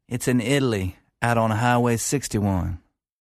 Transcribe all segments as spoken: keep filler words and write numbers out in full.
It's in Italy, out on Highway sixty-one.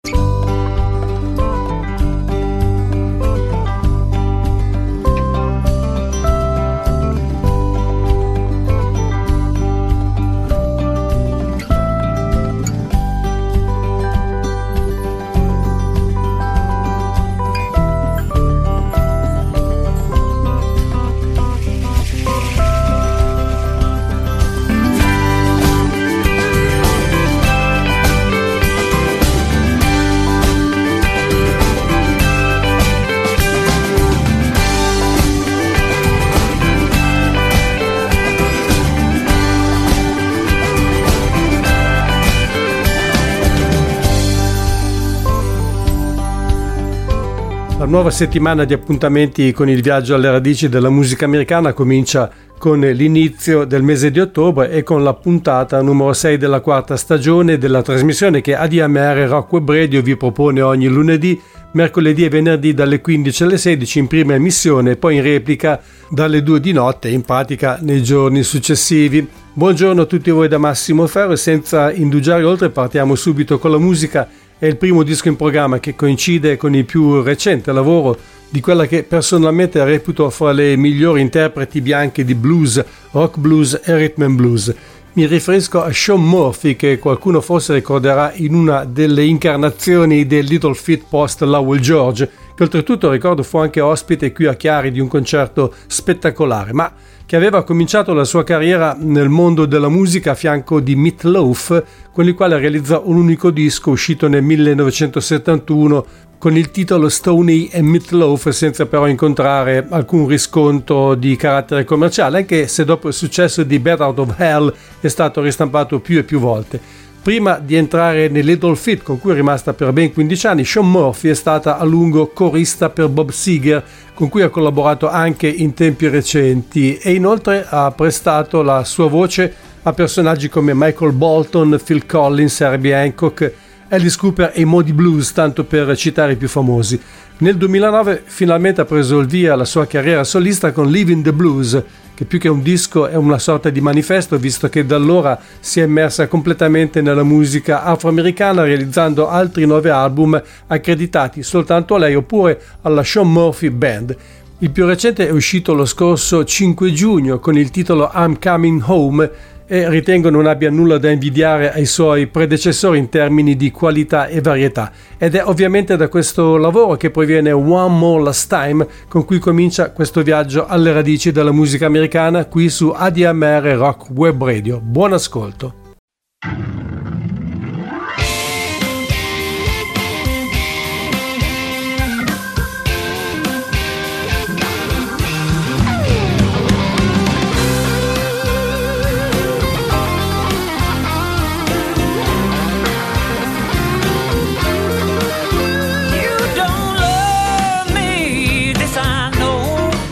La nuova settimana di appuntamenti con il viaggio alle radici della musica americana comincia con l'inizio del mese di ottobre e con la puntata numero sei della quarta stagione della trasmissione che A D M R Rock Web Radio vi propone ogni lunedì, mercoledì e venerdì dalle quindici alle sedici in prima emissione e poi in replica dalle due di notte, in pratica nei giorni successivi. Buongiorno a tutti voi da Massimo Ferro e senza indugiare oltre partiamo subito con la musica. È il primo disco in programma che coincide con il più recente lavoro di quella che personalmente reputo fra le migliori interpreti bianche di blues, rock blues e rhythm and blues. Mi riferisco a Shawn Murphy, che qualcuno forse ricorderà in una delle incarnazioni del Little Feat post Lowell George, che oltretutto ricordo fu anche ospite qui a Chiari di un concerto spettacolare, ma che aveva cominciato la sua carriera nel mondo della musica a fianco di Meat Loaf, con il quale realizzò un unico disco uscito nel millenovecentosettantuno con il titolo Stoney e Meat Loaf, senza però incontrare alcun riscontro di carattere commerciale, anche se dopo il successo di Bat Out of Hell è stato ristampato più e più volte. Prima di entrare nel Little Feat, con cui è rimasta per ben quindici anni, Shawn Murphy è stata a lungo corista per Bob Seger, con cui ha collaborato anche in tempi recenti, e inoltre ha prestato la sua voce a personaggi come Michael Bolton, Phil Collins, Herbie Hancock, Alice Cooper e Moody Blues, tanto per citare i più famosi. Nel duemilanove finalmente ha preso il via la sua carriera solista con Living the Blues, che più che un disco è una sorta di manifesto, visto che da allora si è immersa completamente nella musica afroamericana, realizzando altri nove album accreditati soltanto a lei oppure alla Shawn Murphy Band. Il più recente è uscito lo scorso cinque giugno con il titolo I'm Coming Home e ritengo non abbia nulla da invidiare ai suoi predecessori in termini di qualità e varietà. Ed è ovviamente da questo lavoro che proviene One More Last Time, con cui comincia questo viaggio alle radici della musica americana qui su A D M R Rock Web Radio. Buon ascolto.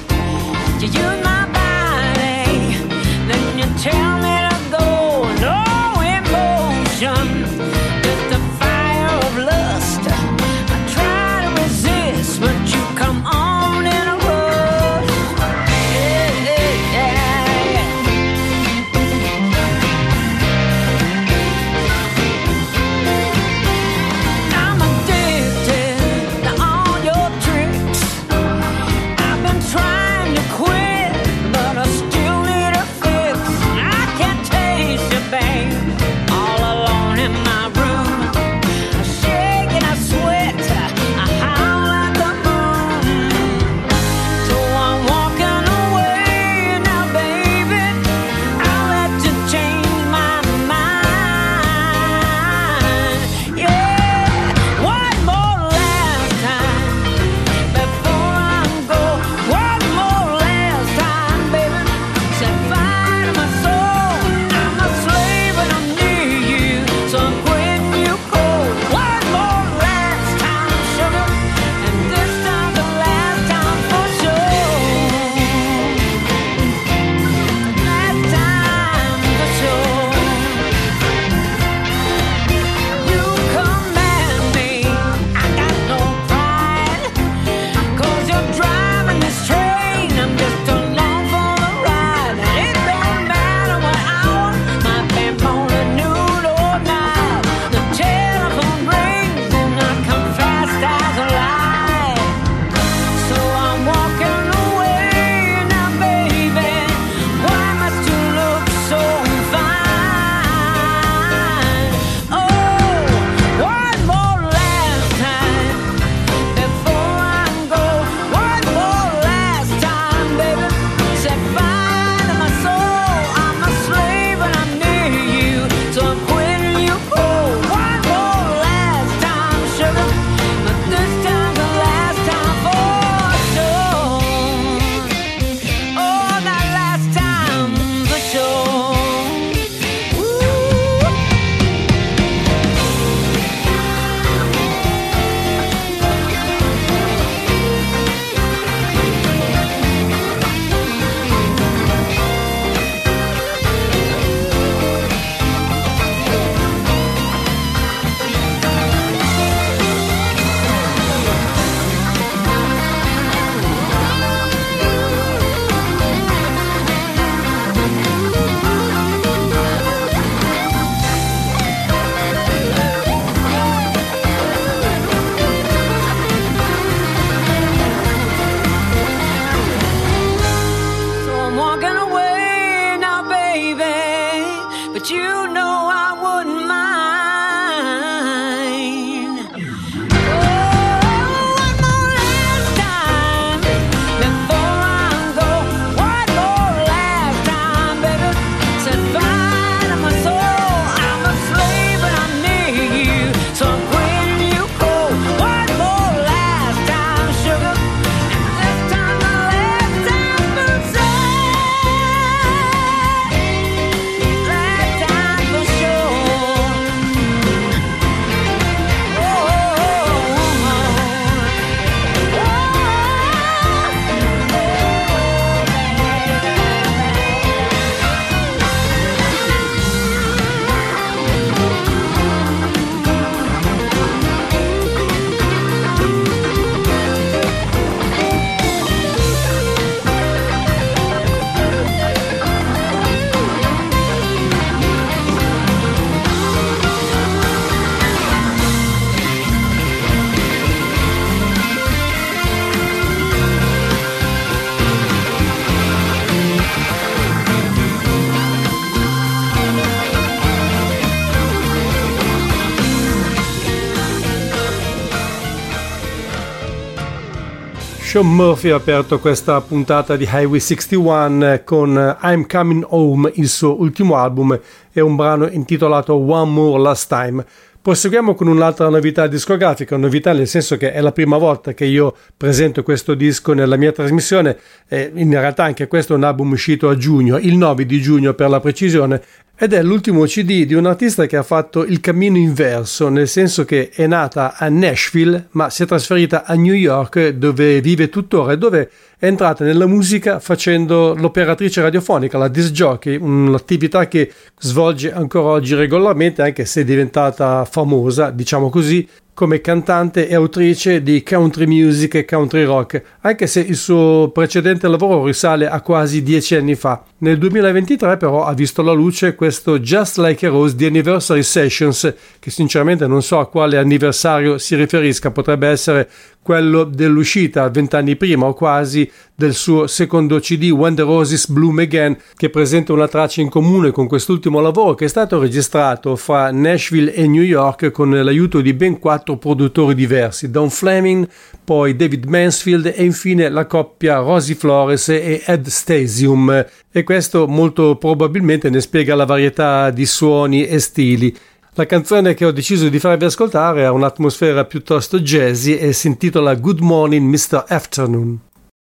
Tell me to go, no. I wouldn't mind. Oh, one more last time before I go. One more last time, baby. Said fine on my soul. I'm a slave and I need you. So when you go, one more last time, sugar. And this time the last time for sure. Last time for sure. Oh, oh, oh, Sean Murphy ha aperto questa puntata di Highway sessantuno con I'm Coming Home, il suo ultimo album, e un brano intitolato One More Last Time. Proseguiamo con un'altra novità discografica, novità nel senso che è la prima volta che io presento questo disco nella mia trasmissione, e in realtà anche questo è un album uscito a giugno, il nove di giugno per la precisione, ed è l'ultimo C D di un artista che ha fatto il cammino inverso, nel senso che è nata a Nashville ma si è trasferita a New York, dove vive tuttora e dove è entrata nella musica facendo l'operatrice radiofonica, la disc jockey, un'attività che svolge ancora oggi regolarmente, anche se è diventata famosa, diciamo così, come cantante e autrice di country music e country rock, anche se il suo precedente lavoro risale a quasi dieci anni fa. Nel duemilaventitré però ha visto la luce questo Just Like a Rose di Anniversary Sessions, che sinceramente non so a quale anniversario si riferisca, potrebbe essere quello dell'uscita vent'anni prima o quasi del suo secondo C D When the Roses Bloom Again, che presenta una traccia in comune con quest'ultimo lavoro che è stato registrato fra Nashville e New York con l'aiuto di ben quattro produttori diversi, Don Fleming, poi David Mansfield e infine la coppia Rosie Flores e Ed Stasium, e questo molto probabilmente ne spiega la varietà di suoni e stili. La canzone che ho deciso di farvi ascoltare ha un'atmosfera piuttosto jazzy e si intitola Good Morning mister Afternoon.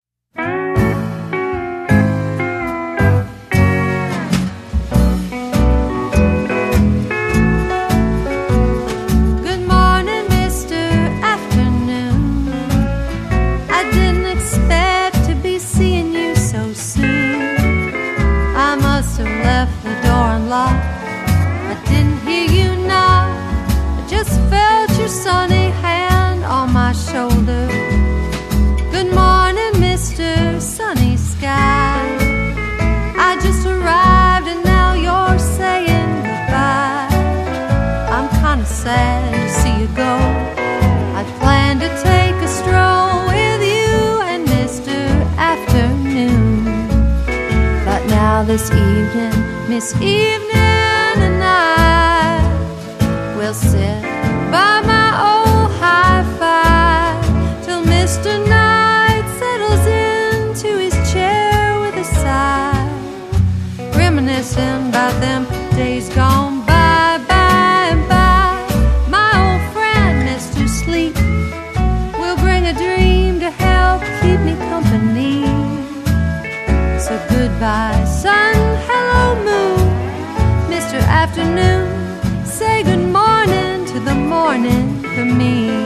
Good morning, mister Afternoon. I didn't expect to be seeing you so soon. I must have left the door unlocked. I didn't hear you knock. I just felt your sunny hand on my shoulder. Good morning, mister Sunny Sky. I just arrived and now you're saying goodbye. I'm kinda sad to see you go. I planned to take a stroll with you and mister Afternoon. But now this evening, Miss Evening and I will sit by my old hi-fi till mister Night settles into his chair with a sigh, reminiscing about them days gone by, by and by. My old friend mister Sleep will bring a dream to help keep me company. So goodbye sun, hello moon, mister Afternoon, say good morning to the morning for me.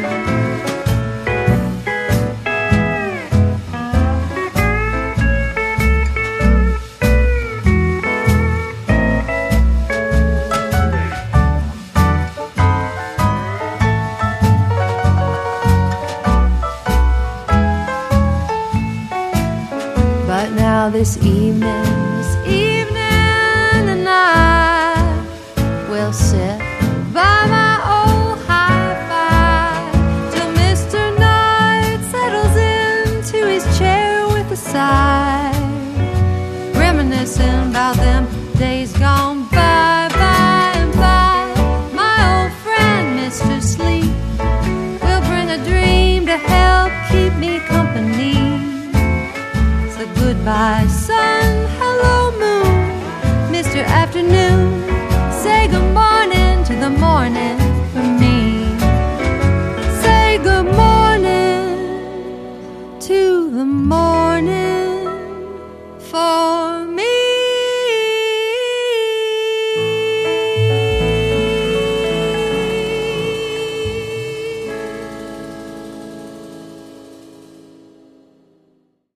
But now this evening, this evening and I will sit by my old hi-fi till mister Night settles into his chair with a sigh, reminiscing about them days gone by, by.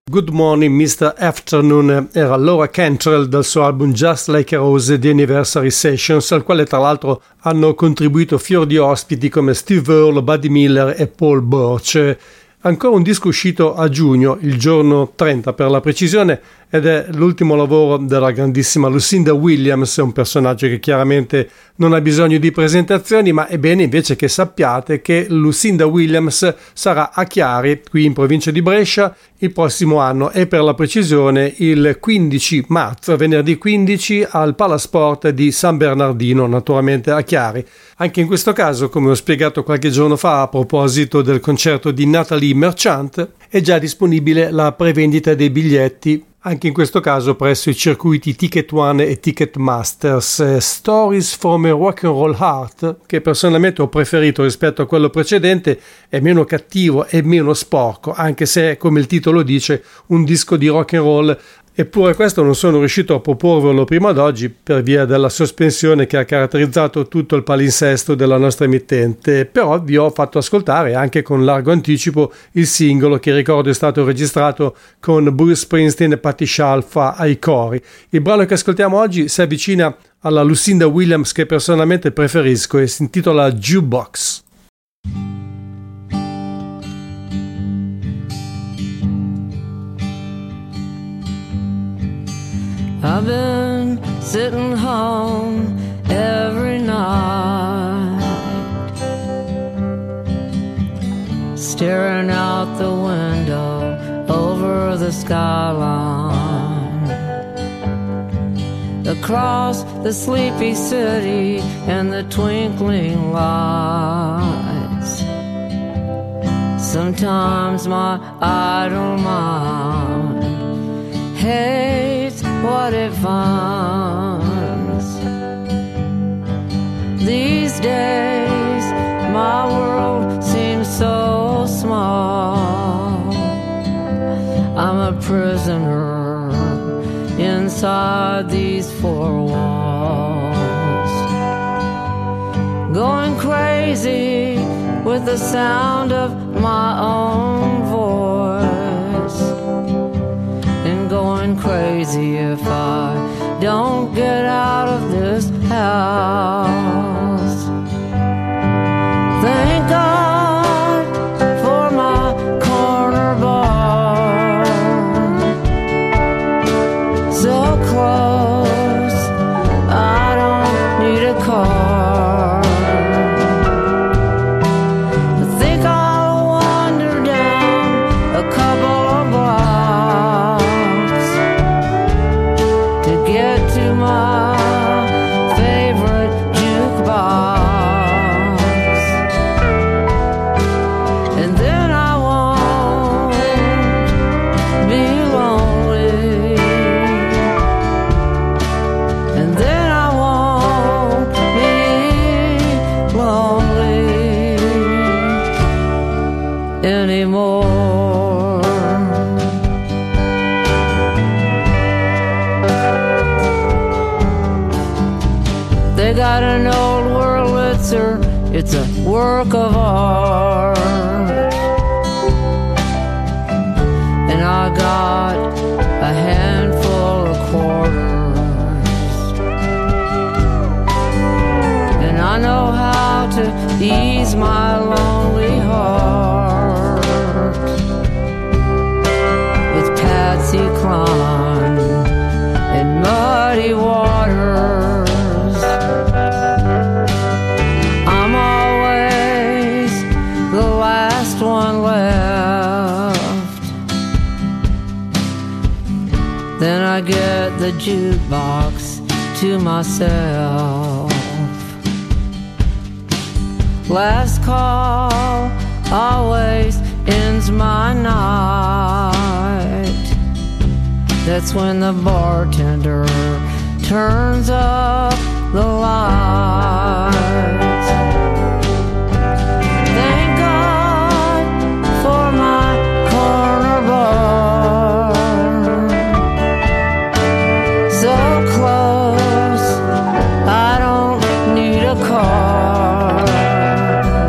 Good Morning mister Afternoon era Laura Cantrell dal suo album Just Like a Rose di Anniversary Sessions, al quale tra l'altro hanno contribuito fior di ospiti come Steve Earle, Buddy Miller e Paul Birch. Ancora un disco uscito a giugno, il giorno trenta per la precisione, ed è l'ultimo lavoro della grandissima Lucinda Williams, un personaggio che chiaramente non ha bisogno di presentazioni, ma è bene invece che sappiate che Lucinda Williams sarà a Chiari, qui in provincia di Brescia, il prossimo anno e per la precisione il quindici marzo, venerdì quindici al Palasport di San Bernardino, naturalmente a Chiari. Anche in questo caso, come ho spiegato qualche giorno fa a proposito del concerto di Nathalie Merchant, è già disponibile la prevendita dei biglietti, anche in questo caso presso i circuiti Ticket One e Ticketmasters. Stories from a Rock and Roll Heart, che personalmente ho preferito rispetto a quello precedente, è meno cattivo e meno sporco, anche se, come il titolo dice, un disco di rock and roll. Eppure questo non sono riuscito a proporvelo prima d'oggi per via della sospensione che ha caratterizzato tutto il palinsesto della nostra emittente, però vi ho fatto ascoltare anche con largo anticipo il singolo che ricordo è stato registrato con Bruce Springsteen e Patti Scialfa ai cori. Il brano che ascoltiamo oggi si avvicina alla Lucinda Williams che personalmente preferisco e si intitola Jukebox. I've been sitting home every night, staring out the window over the skyline, across the sleepy city and the twinkling lights. Sometimes my idle mind hates what it finds. These days my world seems so small. I'm a prisoner inside these four walls, going crazy with the sound of my own voice, going crazy if I don't get out of this house. Thank God for my corner bar, so close I don't need a car. I think I'll wander down a couple of blocks get to my favorite jukebox, and then I won't be lonely, and then I won't be lonely anymore. They got an old Wurlitzer, it's a work of art, and I got a handful of quarters, and I know how to ease my lonely heart with Patsy Cline and muddy waters. One left, then I get the jukebox to myself. Last call always ends my night. That's when the bartender turns up the lights. For my corner bar, so close I don't need a car.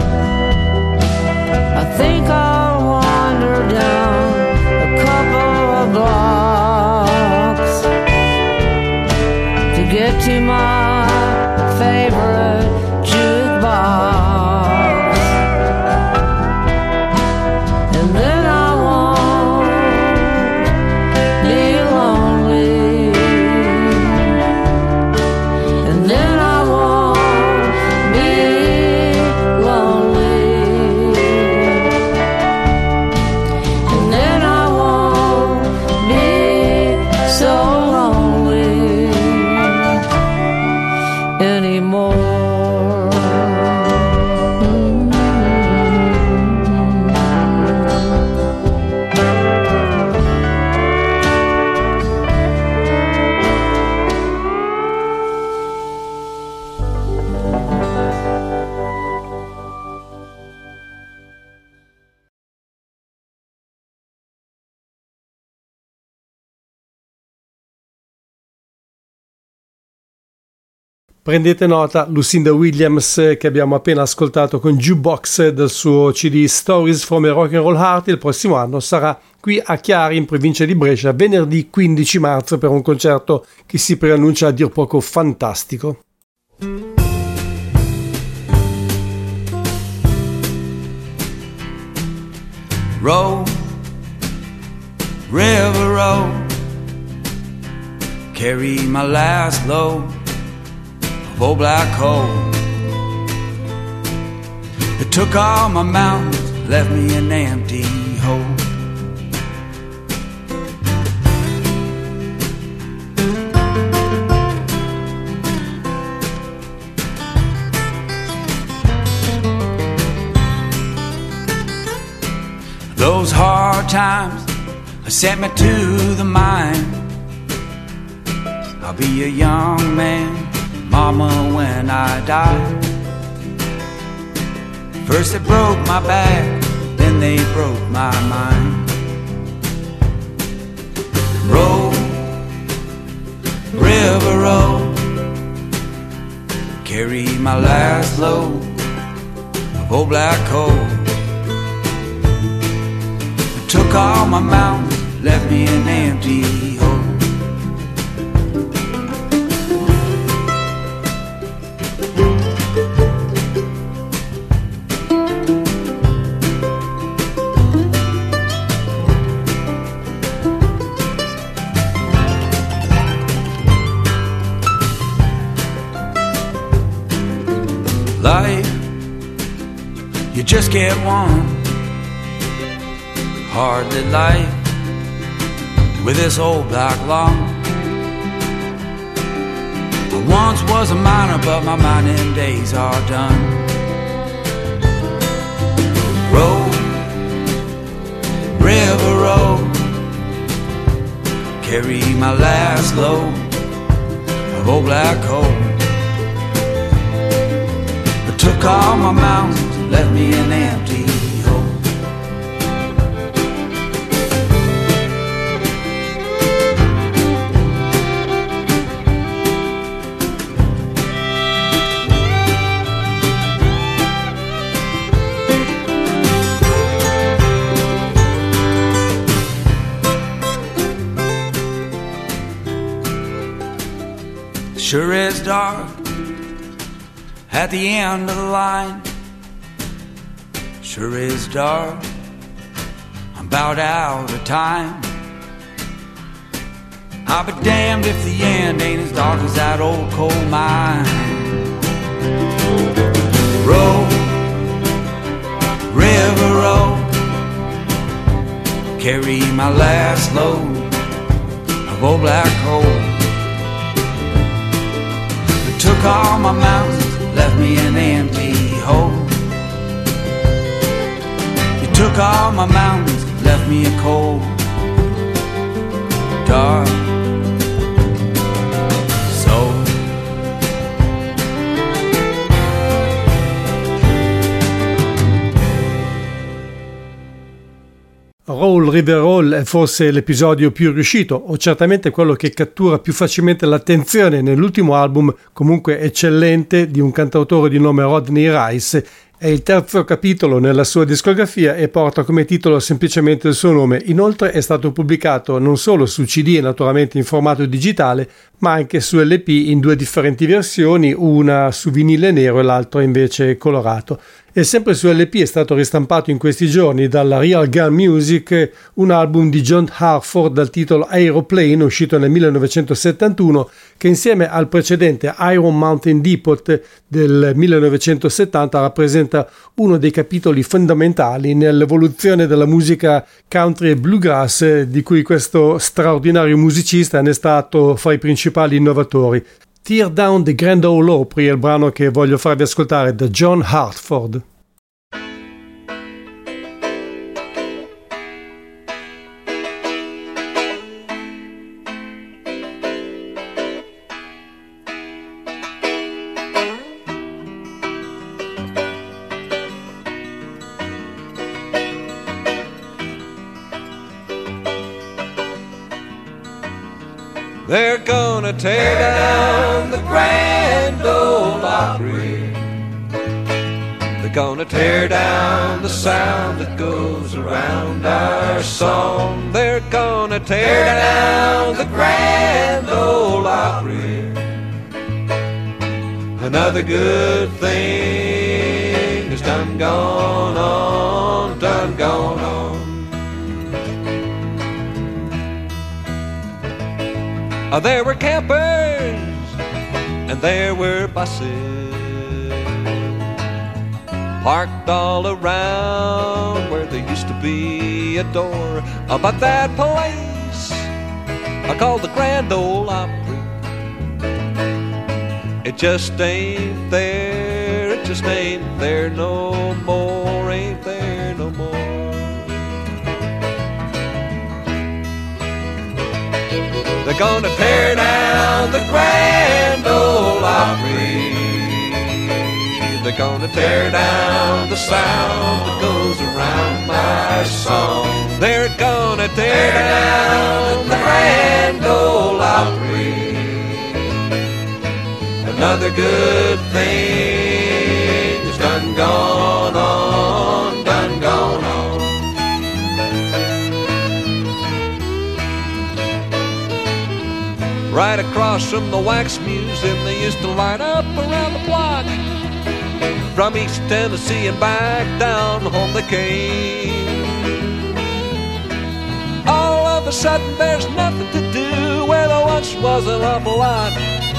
I think I'll wander down a couple Prendete nota, Lucinda Williams, che abbiamo appena ascoltato con Jukebox del suo C D Stories from a Rock and Roll Heart, il prossimo anno sarà qui a Chiari in provincia di Brescia venerdì quindici marzo per un concerto che si preannuncia a dir poco fantastico. Roll, river roll, carry my last load of old black coal. It took all my mountains, left me an empty hole. Those hard times sent me to the mine. I'll be a young man, mama, when I die. First they broke my back, then they broke my mind. Roll, river roll, carry my last load of old black coal. Took all my mountains, left me an empty hole. Life, you just get one. Hardly life with this old black lung. I once was a miner, but my mining days are done. Roll, river roll, carry my last load of old black coal. I took all my mountains, left me an empty hole. Sure is dark at the end of the line. Sure is dark, I'm about out of time. I'll be damned if the end ain't as dark as that old coal mine. Roll, river roll, carry my last load of old black coal. Took all my mountains, left me an empty hole. You took all my mountains, left me a cold, dark soul. Roll River Roll è forse l'episodio più riuscito, o certamente quello che cattura più facilmente l'attenzione nell'ultimo album, comunque eccellente, di un cantautore di nome Rodney Rice. È il terzo capitolo nella sua discografia e porta come titolo semplicemente il suo nome. Inoltre è stato pubblicato non solo su C D e naturalmente in formato digitale, ma anche su L P in due differenti versioni, una su vinile nero e l'altra invece colorato. E sempre su L P è stato ristampato in questi giorni dalla Real Gun Music un album di John Hartford dal titolo Aeroplane, uscito nel millenovecentosettantuno, che insieme al precedente Iron Mountain Depot del millenovecentosettanta rappresenta uno dei capitoli fondamentali nell'evoluzione della musica country e bluegrass, di cui questo straordinario musicista ne è stato fra i principali innovatori. Tear Down the Grand Ole Opry è il brano che voglio farvi ascoltare da John Hartford. They're gonna tear down the Grand Ole Opry. They're gonna tear down the sound that goes around our song. They're gonna tear down the Grand Ole Opry. Another good thing is done gone on, done gone on. Oh, there were campers and there were buses parked all around where there used to be a door. Oh, but that place I call the Grand Ole Opry, it just ain't there, it just ain't there no more, ain't there no more. They're gonna tear down the Grand Ole Opry. They're gonna tear down the sound that goes around my song. They're gonna tear down the Grand Ole Opry. Another good thing is done gone on, done gone on. Right across from the Wax Museum, they used to line up around the block. From East Tennessee and back down home they came. All of a sudden there's nothing to do where there once was an awful lot.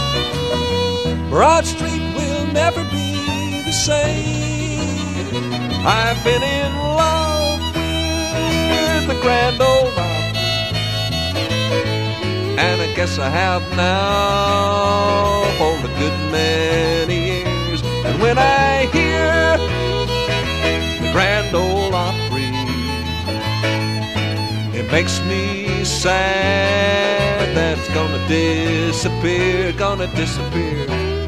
Broad Street will never be the same. I've been in love with the Grand Ole Opry, and I guess I have now for a good many years. And when I hear the Grand Ole Opry, it makes me sad that it's gonna disappear, gonna disappear.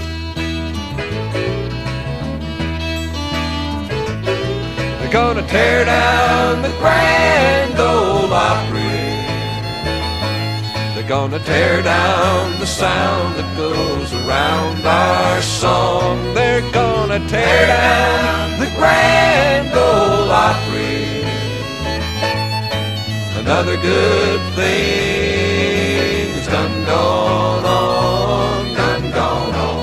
They're gonna tear down the Grand Ole Opry. They're gonna tear down the sound that goes around our song. They're gonna tear down the Grand Ole Opry. Another good thing is done gone on, done gone on.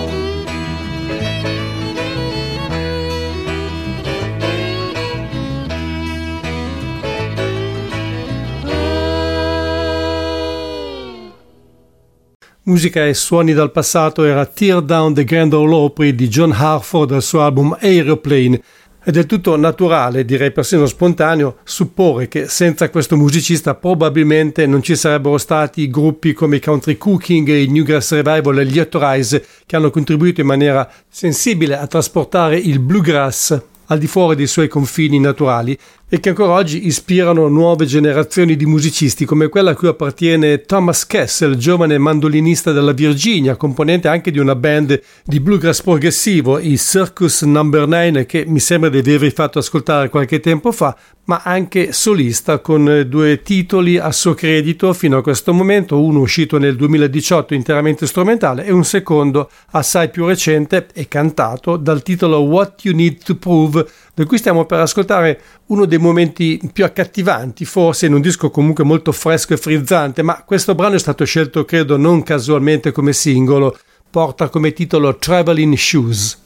Musica e suoni dal passato era Tear Down the Grand Ole Opry di John Hartford dal suo album Aeroplane. È del tutto naturale, direi persino spontaneo, supporre che senza questo musicista probabilmente non ci sarebbero stati gruppi come i Country Cooking, i Newgrass Revival e gli Hot Rize, che hanno contribuito in maniera sensibile a trasportare il bluegrass al di fuori dei suoi confini naturali e che ancora oggi ispirano nuove generazioni di musicisti, come quella a cui appartiene Thomas Kessel, giovane mandolinista della Virginia, componente anche di una band di bluegrass progressivo, i Circus Number nine, che mi sembra di avervi fatto ascoltare qualche tempo fa, ma anche solista con due titoli a suo credito fino a questo momento, uno uscito nel duemiladiciotto interamente strumentale e un secondo assai più recente e cantato dal titolo What You Need to Prove, da cui stiamo per ascoltare uno dei momenti più accattivanti, forse in un disco comunque molto fresco e frizzante, ma questo brano è stato scelto credo non casualmente come singolo, porta come titolo Traveling Shoes.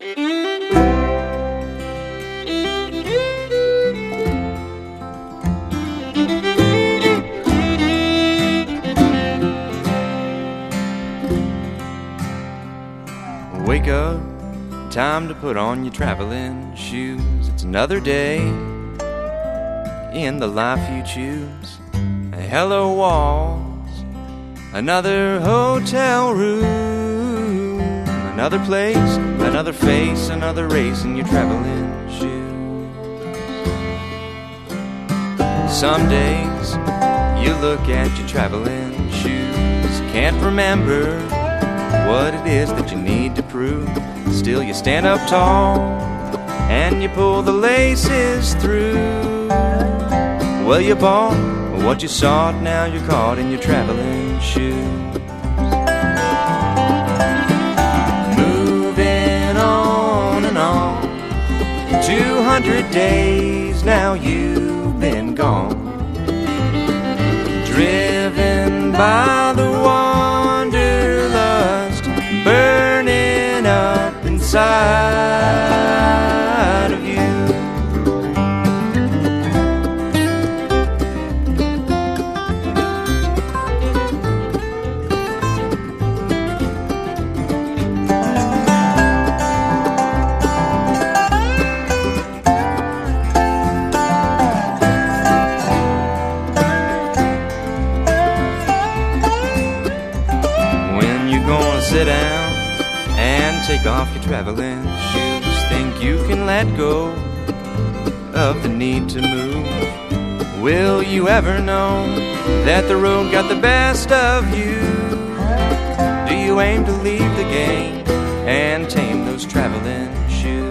Wake up, time to put on your traveling shoes. It's another day in the life you choose. Hello walls, another hotel room, another place, another face, another race in your traveling shoes. Some days you look at your traveling shoes, can't remember what it is that you need to prove. Still you stand up tall and you pull the laces through. Well, you bought what you sought, now you're caught in your traveling shoes. hundred days now you've been gone, driven by the wanderlust burning up inside of you. Sit down and take off your traveling shoes. Think you can let go of the need to move? Will you ever know that the road got the best of you? Do you aim to leave the game and tame those traveling shoes?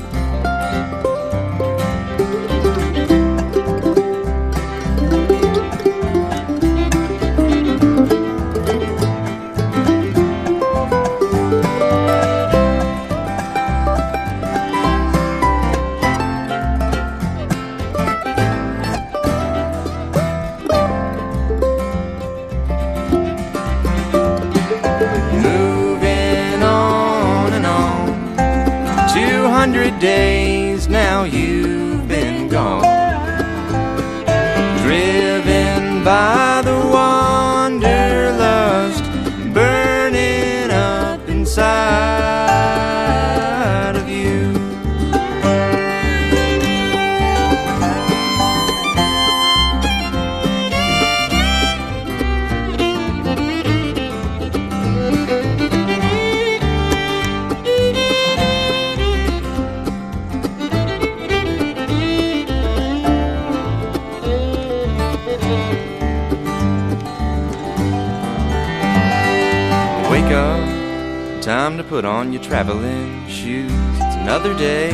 Days now you've been gone, driven by the wanderlust burning up inside of you. Wake up, time to put on your traveling shoes. It's another day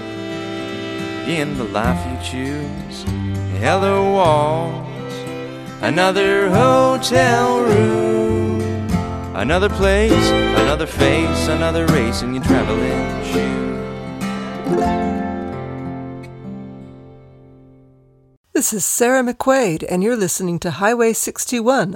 in the life you choose. Hello walls, another hotel room, another place, another face, another race in your traveling shoes. This is Sarah McQuaid, and you're listening to Highway sixty-one.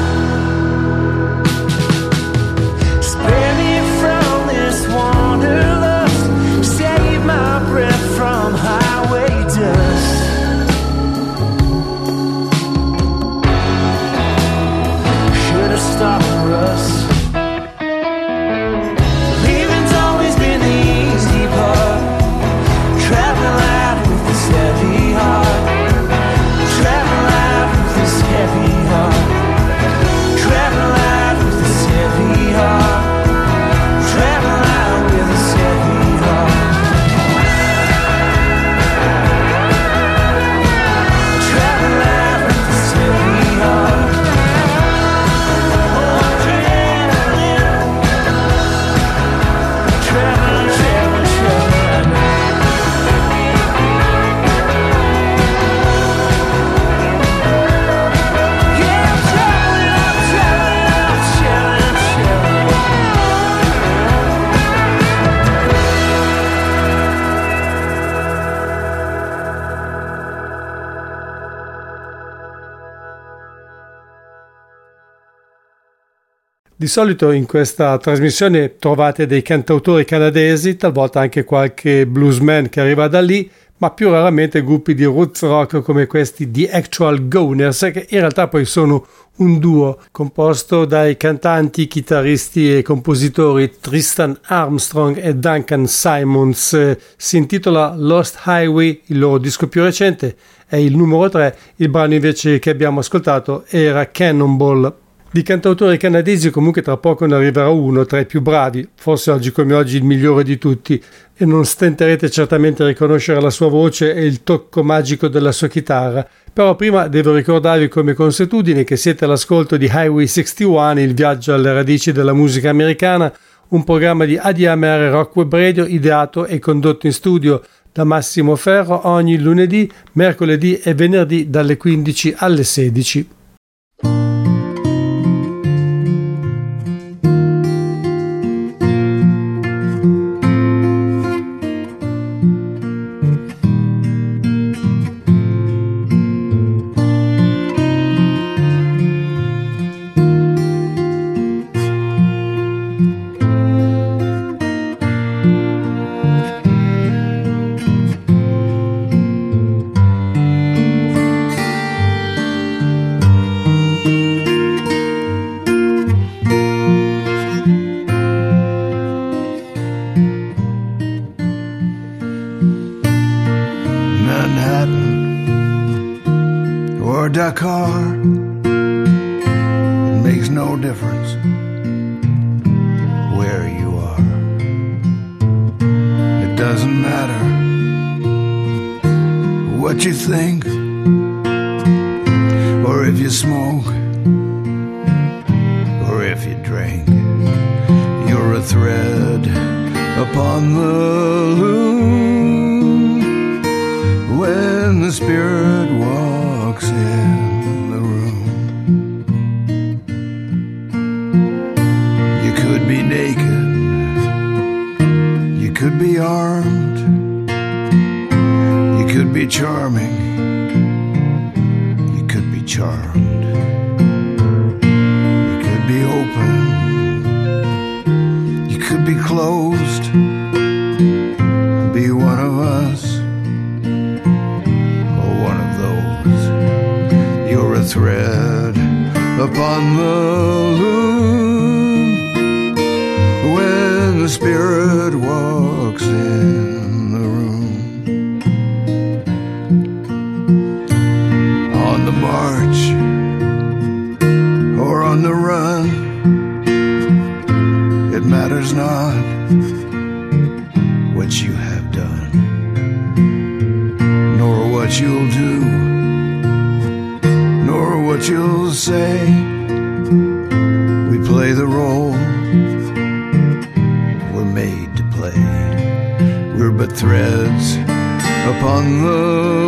Spare me from this wonder. Di solito in questa trasmissione trovate dei cantautori canadesi, talvolta anche qualche bluesman che arriva da lì, ma più raramente gruppi di roots rock come questi The Actual Goners, che in realtà poi sono un duo composto dai cantanti, chitarristi e compositori Tristan Armstrong e Duncan Simons. Si intitola Lost Highway, il loro disco più recente è il numero tre, il brano invece che abbiamo ascoltato era Cannonball. Di cantautori canadesi comunque tra poco ne arriverà uno tra i più bravi, forse oggi come oggi il migliore di tutti, e non stenterete certamente a riconoscere la sua voce e il tocco magico della sua chitarra. Però prima devo ricordarvi come consuetudine che siete all'ascolto di Highway sessantuno, il viaggio alle radici della musica americana, un programma di A D M R Rock Web Radio ideato e condotto in studio da Massimo Ferro ogni lunedì, mercoledì e venerdì dalle quindici alle sedici. Dakar, it makes no difference where you are. It doesn't matter what you think or if you smoke or if you drink. You're a thread upon the loom when the spirit walks in the room. You could be naked, you could be armed, you could be charming, you could be charmed, you could be open, you could be closed, be one of us. Thread upon the loom when the spirit walks in the room. On the march or on the run, it matters not what you have done, nor what you'll do, what you'll say. We play the role we're made to play. We're but threads upon the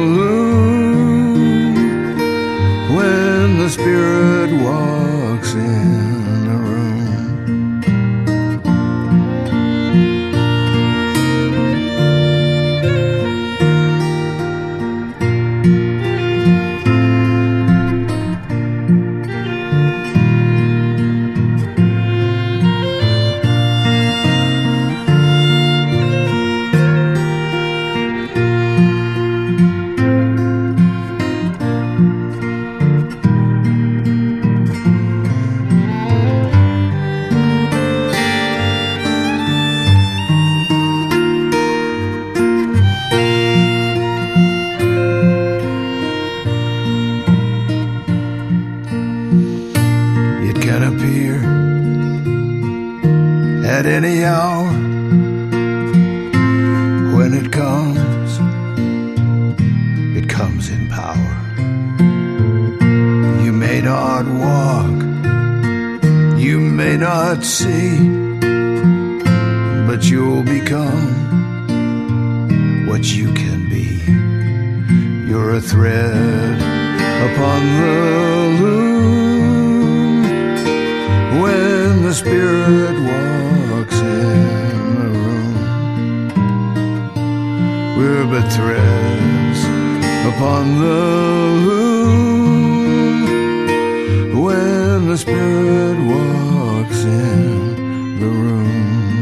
loom when the spirit walks in the room. At any hour when it comes, it comes in power. You may not walk, you may not see, but you'll become what you can be. You're a thread upon the loom when the spirit walks in the room. We're but threads upon the loom when the spirit walks walks in the room.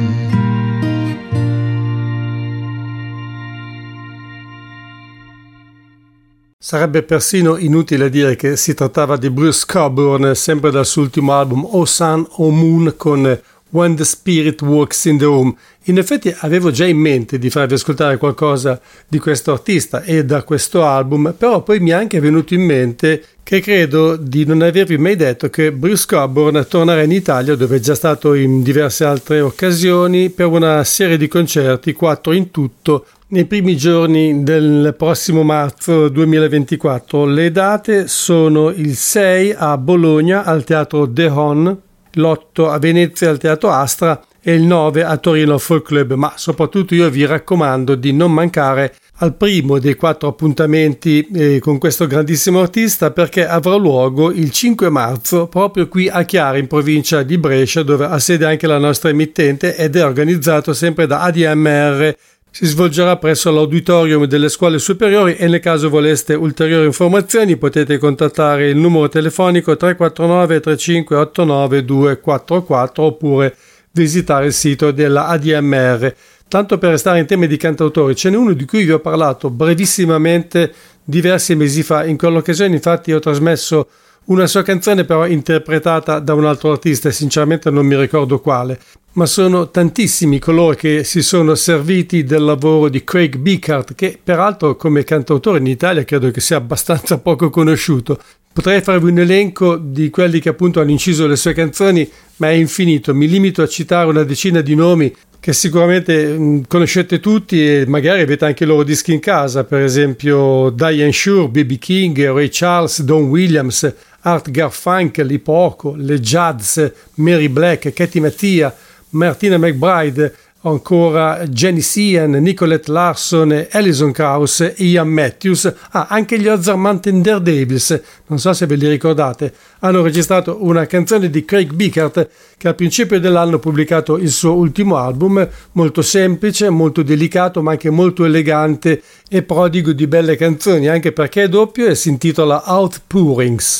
Sarebbe persino inutile dire che si trattava di Bruce Cockburn, sempre dal suo ultimo album O Sun O Moon con When the Spirit Walks in the Room. In effetti avevo già in mente di farvi ascoltare qualcosa di questo artista e da questo album, però poi mi è anche venuto in mente che credo di non avervi mai detto che Bruce Cockburn tornerà in Italia, dove è già stato in diverse altre occasioni, per una serie di concerti, quattro in tutto, nei primi giorni del prossimo marzo duemilaventiquattro. Le date sono il sei a Bologna al Teatro De Hon, l'otto a Venezia al Teatro Astra e il nove a Torino Folk Club, ma soprattutto io vi raccomando di non mancare al primo dei quattro appuntamenti eh, con questo grandissimo artista, perché avrà luogo il cinque marzo proprio qui a Chiara, in provincia di Brescia, dove ha sede anche la nostra emittente, ed è organizzato sempre da A D M R. Si svolgerà presso l'auditorium delle scuole superiori e nel caso voleste ulteriori informazioni potete contattare il numero telefonico tre quattro nove tre cinque otto nove due quattro quattro oppure visitare il sito della A D M R. Tanto per restare in tema di cantautori, ce n'è uno di cui vi ho parlato brevissimamente diversi mesi fa. In quell'occasione infatti ho trasmesso una sua canzone, però interpretata da un altro artista e sinceramente non mi ricordo quale. Ma sono tantissimi coloro che si sono serviti del lavoro di Craig Bickert, che peraltro come cantautore in Italia credo che sia abbastanza poco conosciuto. Potrei farvi un elenco di quelli che appunto hanno inciso le sue canzoni, ma è infinito. Mi limito a citare una decina di nomi che sicuramente mh, conoscete tutti e magari avete anche i loro dischi in casa, per esempio Diane Shure, B B King, Ray Charles, Don Williams, Art Garfunkel, i Poco, le Jazz, Mary Black, Katy Mattia, Martina McBride, ancora Jenny Sheehan, Nicolette Larson, Alison Krauss, Ian Matthews, ah, anche gli Ozark Mountain Daredevils, non so se ve li ricordate, hanno registrato una canzone di Craig Bickert che al principio dell'anno ha pubblicato il suo ultimo album, molto semplice, molto delicato ma anche molto elegante e prodigo di belle canzoni, anche perché è doppio e si intitola Outpourings.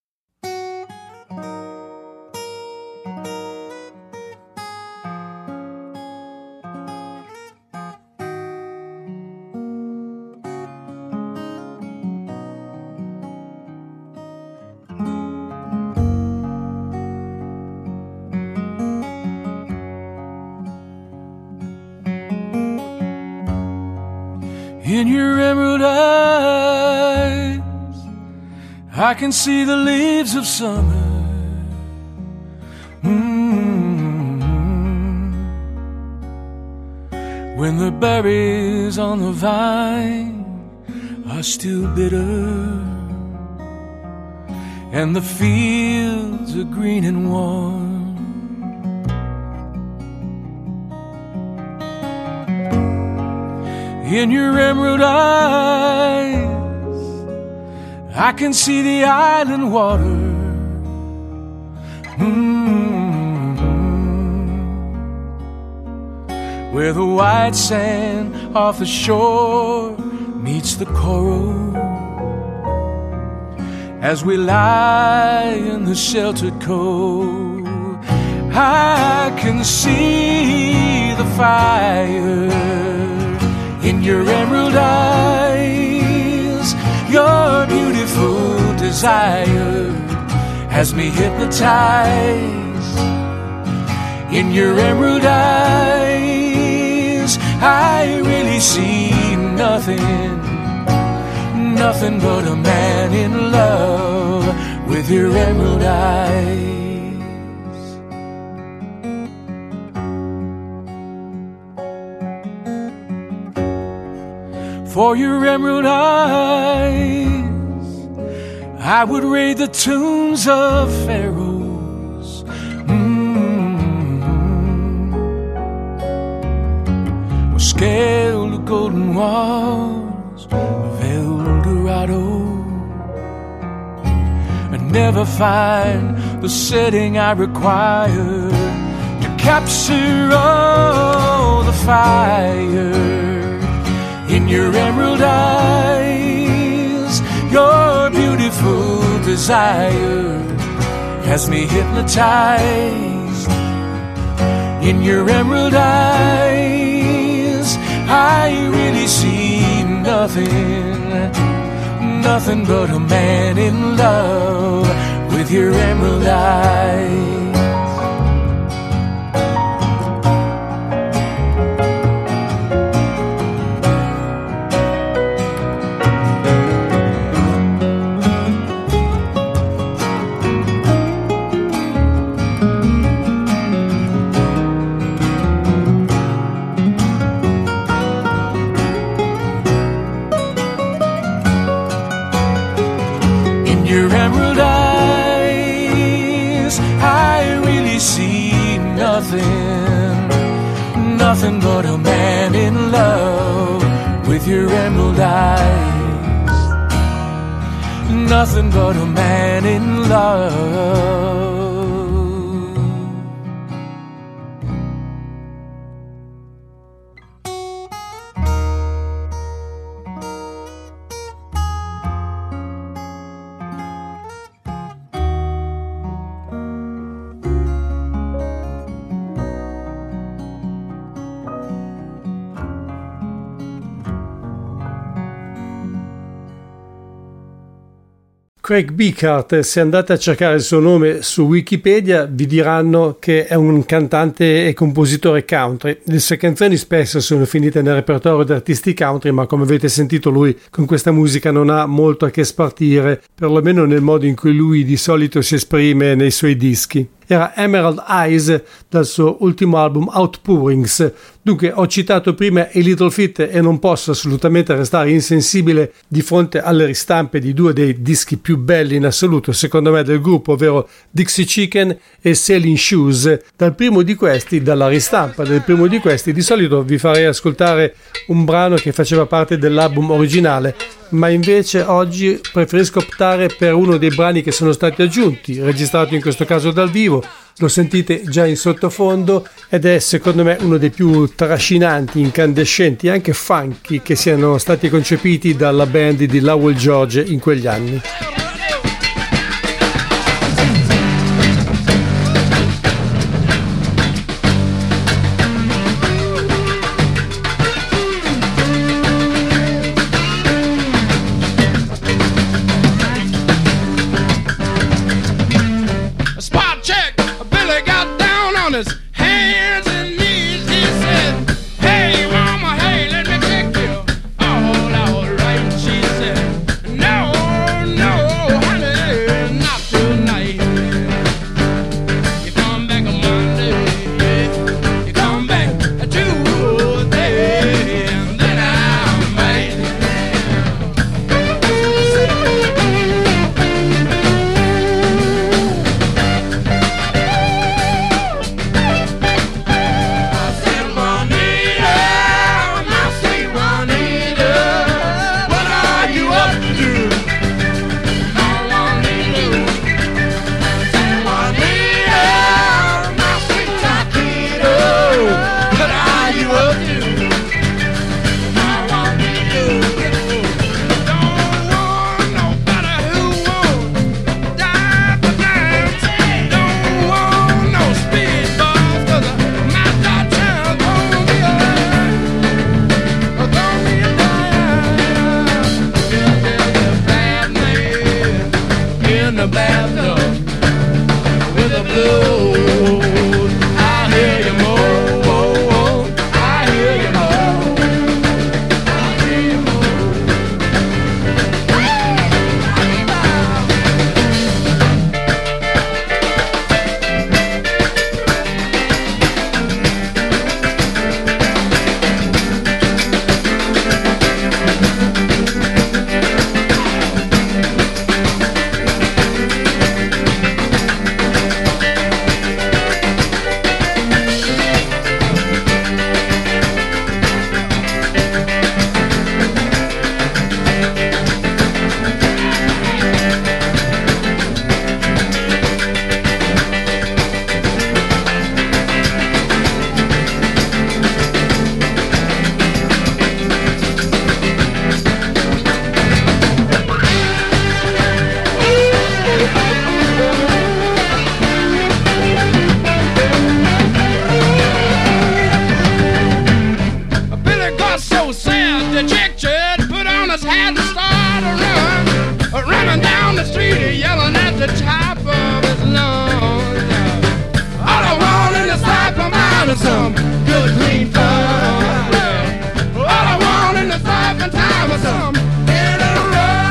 In your emerald eyes, I can see the leaves of summer. Mm-hmm. When the berries on the vine are still bitter, and the fields are green and warm. In your emerald eyes, I can see the island water. Mm-hmm. Where the white sand off the shore meets the coral. As we lie in the sheltered cove, I can see the fire in your emerald eyes. Your beautiful desire has me hypnotized. In your emerald eyes, I really see nothing, nothing but a man in love with your emerald eyes. For your emerald eyes, I would raid the tombs of pharaohs. Mm-hmm. Or scale the golden walls of El Dorado, and never find the setting I require to capture all the fire. In your emerald eyes, your beautiful desire has me hypnotized. in your emerald eyes, I really see nothing, nothing but a man in love with your emerald eyes. Your emerald eyes, I really see nothing, nothing but a man in love with your emerald eyes, nothing but a man in love. Craig Bickert, se andate a cercare il suo nome su Wikipedia vi diranno che è un cantante e compositore country. Le sue canzoni spesso sono finite nel repertorio di artisti country, ma come avete sentito lui con questa musica non ha molto a che spartire, perlomeno nel modo in cui lui di solito si esprime nei suoi dischi. Era Emerald Eyes dal suo ultimo album Outpourings. Dunque ho citato prima i Little Feat e non posso assolutamente restare insensibile di fronte alle ristampe di due dei dischi più belli in assoluto secondo me del gruppo, ovvero Dixie Chicken e Sailing Shoes. Dal primo di questi, dalla ristampa del primo di questi, di solito vi farei ascoltare un brano che faceva parte dell'album originale, ma invece oggi preferisco optare per uno dei brani che sono stati aggiunti, registrato in questo caso dal vivo. Lo sentite già in sottofondo ed è secondo me uno dei più trascinanti, incandescenti e anche funky che siano stati concepiti dalla band di Lowell George in quegli anni. No, no. was so sad, the chick should put on his hat and start a run, running down the street, yelling at the top of his lungs. All I want in this life, I'm out of some good clean fun. All I want in this life and time is some hit and run.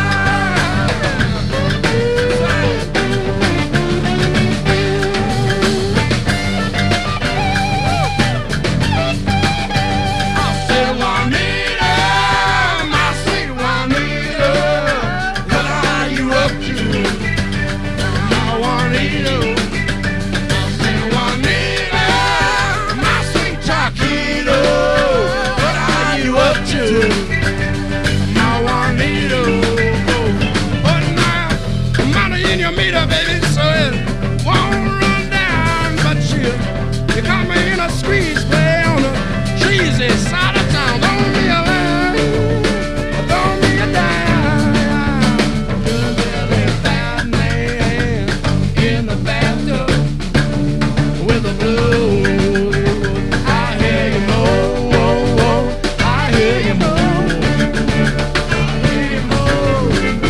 I said, Juanita, my sweet Juanita, what are you up to? My Juanita. I said, Juanita, my sweet Chiquito, what are you up to? My Juanita. But now, money in your meter, baby, so it won't run down. But you, you caught me in a squeeze play on the treasy side of town. Don't be a line, don't be a dime. Good belly fat man in the bathtub with the blues. I hear you moan, I hear you moan, I hear you moan.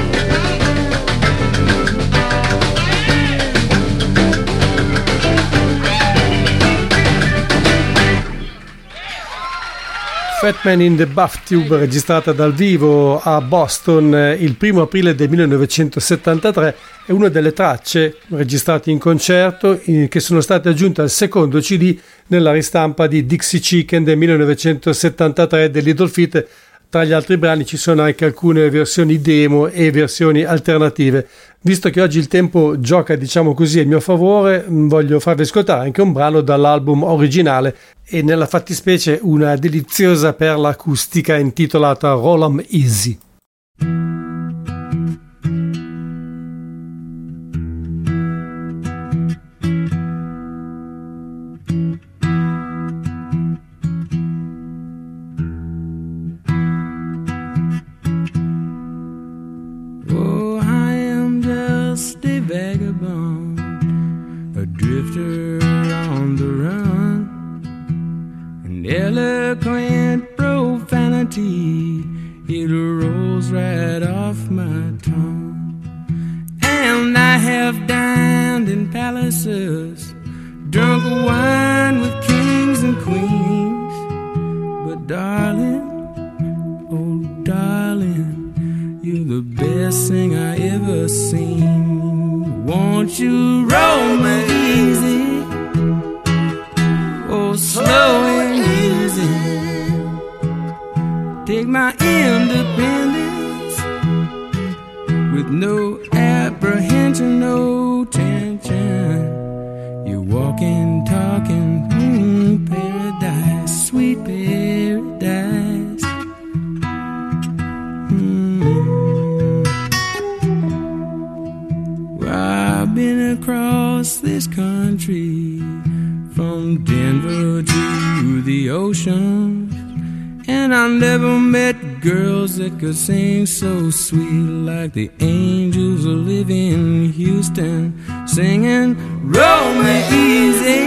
Fat Man in the Bathtub, registrata dal vivo a Boston eh, il primo aprile del millenovecentosettantatré, è una delle tracce registrate in concerto eh, che sono state aggiunte al secondo C D nella ristampa di Dixie Chicken del millenovecentosettantatré del Little Feat. Tra gli altri brani ci sono anche alcune versioni demo e versioni alternative. Visto che oggi il tempo gioca, diciamo così, a mio favore, voglio farvi ascoltare anche un brano dall'album originale e nella fattispecie una deliziosa perla acustica intitolata Roll 'em Easy. Oh, I am just a vagabond, a drifter on the run, an eloquent profanity, it rolls right off my tongue. And I have dined in palaces, drunk wine with kings and queens, but darling, oh darling, you're the best thing I ever seen. Won't you roll me easy? Oh, slow and easy. Take my independence with no apprehension, no tension. You're walking, talking, mm, paradise, sweet paradise. I've been across this country, from Denver to the ocean, and I never met girls that could sing so sweet like the angels who live in Houston, singing roll me easy,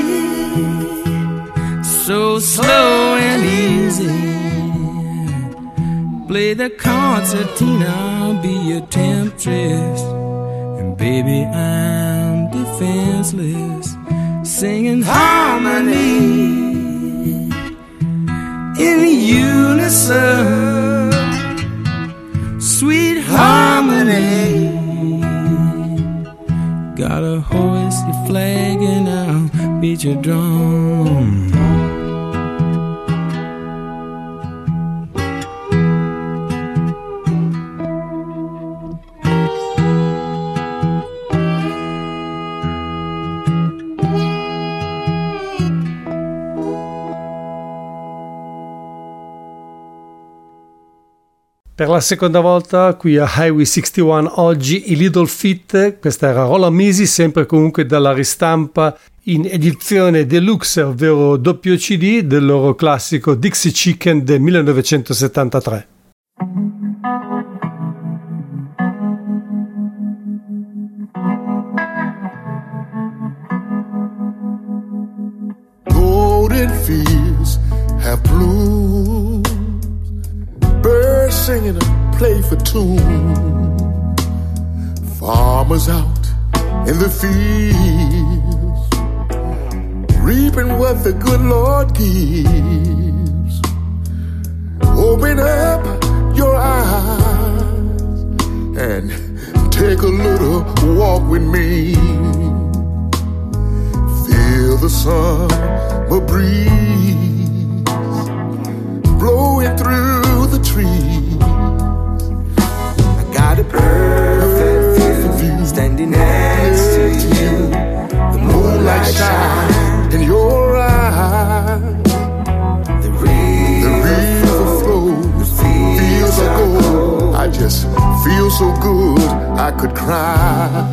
so slow and easy. Play the concertina, I'll be your temptress, and baby I'm defenseless, singing harmony in unison, sweet harmony. Got a hoist your flag and I'll beat your drum. Per la seconda volta qui a Highway sessantuno oggi i Little Feat, questa era Roll 'em Easy, sempre comunque dalla ristampa in edizione deluxe, ovvero doppio C D del loro classico Dixie Chicken del millenovecentosettantatré. Golden fields have bloomed play for tune. Farmers out in the fields, reaping what the good Lord gives. Open up your eyes and take a little walk with me. Feel the summer breeze blowing through the trees. I got a perfect view standing next to you. The moonlight shines in your eyes. The river flows, the fields are gold. I just feel so good I could cry.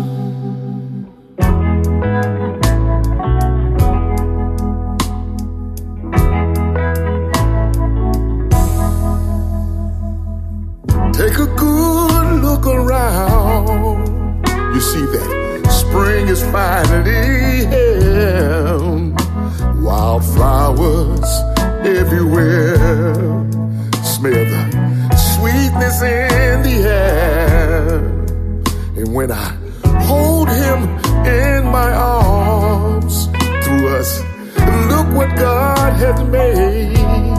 Take a good look around. You see that spring is finally here. Wildflowers everywhere. Smell the sweetness in the air. And when I hold him in my arms, through us, look what God has made.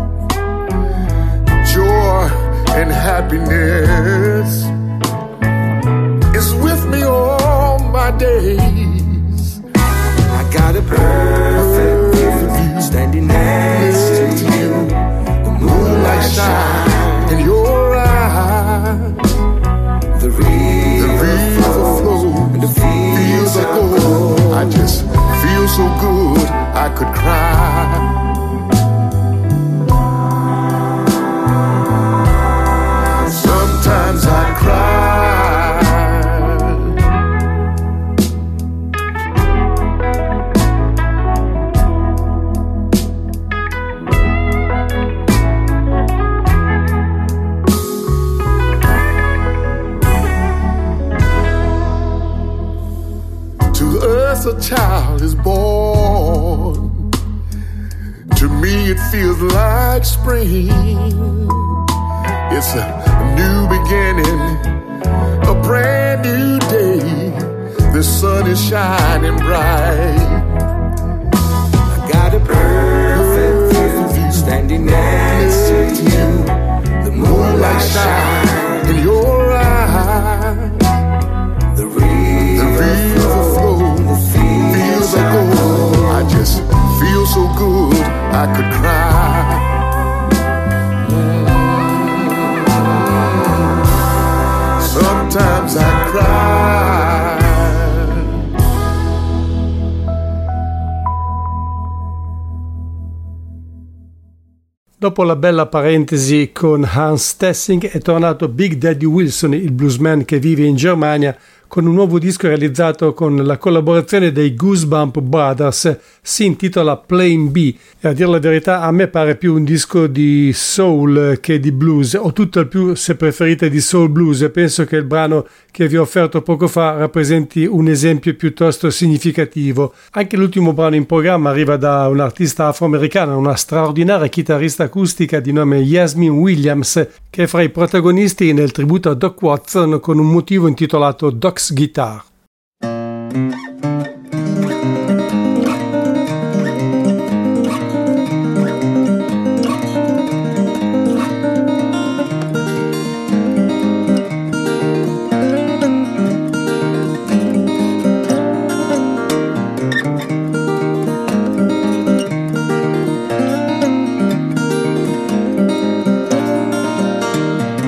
Joy and happiness is with me all my days. I got a perfect view standing next to you. The moonlight shines in your eyes. The river, the river flows and the fields are gold. I just feel so good I could cry. Sometimes I cry. To us a child is born. To me it feels like spring. It's a new beginning, a brand new day. The sun is shining bright. I got a perfect view standing next to you. The moonlight shines in your eyes. The river, the river flows, the fields are gold. I just feel so good I could cry. Sometimes I cry. Dopo la bella parentesi con Hans Stessing è tornato Big Daddy Wilson, il bluesman che vive in Germania, con un nuovo disco realizzato con la collaborazione dei Goosebump Brothers. Si intitola Plain B e, a dire la verità, a me pare più un disco di soul che di blues, o tutto al più, se preferite, di soul blues, e penso che il brano che vi ho offerto poco fa rappresenti un esempio piuttosto significativo. Anche l'ultimo brano in programma arriva da un'artista afroamericana, una straordinaria chitarrista acustica di nome Yasmin Williams, che è fra i protagonisti nel tributo a Doc Watson con un motivo intitolato Doc's Guitar.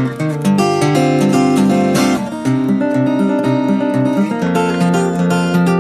Thank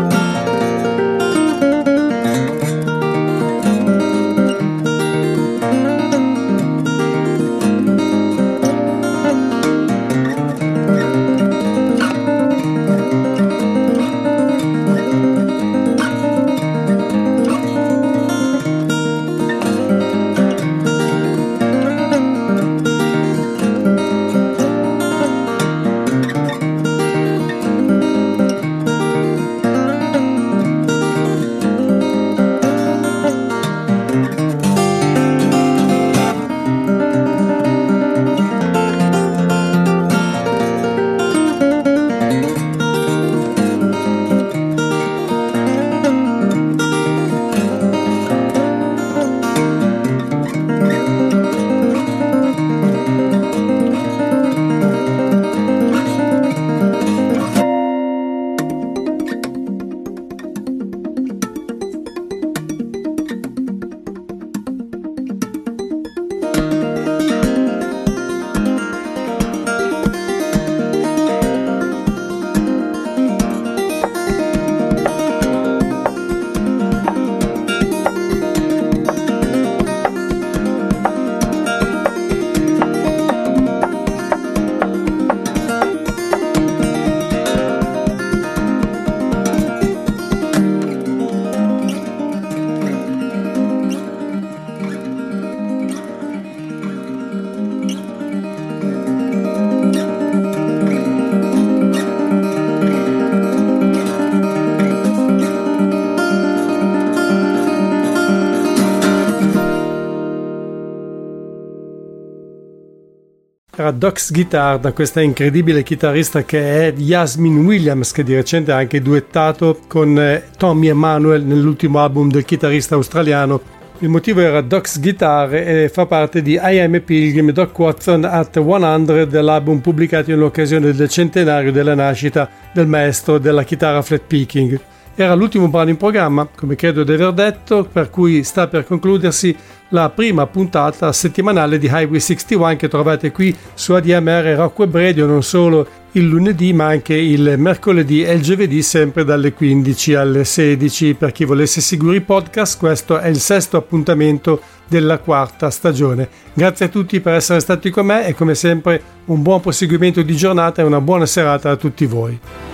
era Doc's Guitar, da questa incredibile chitarrista che è Yasmin Williams, che di recente ha anche duettato con Tommy Emmanuel nell'ultimo album del chitarrista australiano. Il motivo era Doc's Guitar e fa parte di I Am a Pilgrim, Doc Watson at cento, dell'album pubblicato in occasione del centenario della nascita del maestro della chitarra flat picking. Era l'ultimo brano in programma, come credo di aver detto, per cui sta per concludersi la prima puntata settimanale di Highway sessantuno, che trovate qui su A D M R Rock Web Radio non solo il lunedì ma anche il mercoledì e il giovedì, sempre dalle quindici alle sedici. Per chi volesse seguire i podcast, questo è il sesto appuntamento della quarta stagione. Grazie a tutti per essere stati con me e come sempre un buon proseguimento di giornata e una buona serata a tutti voi.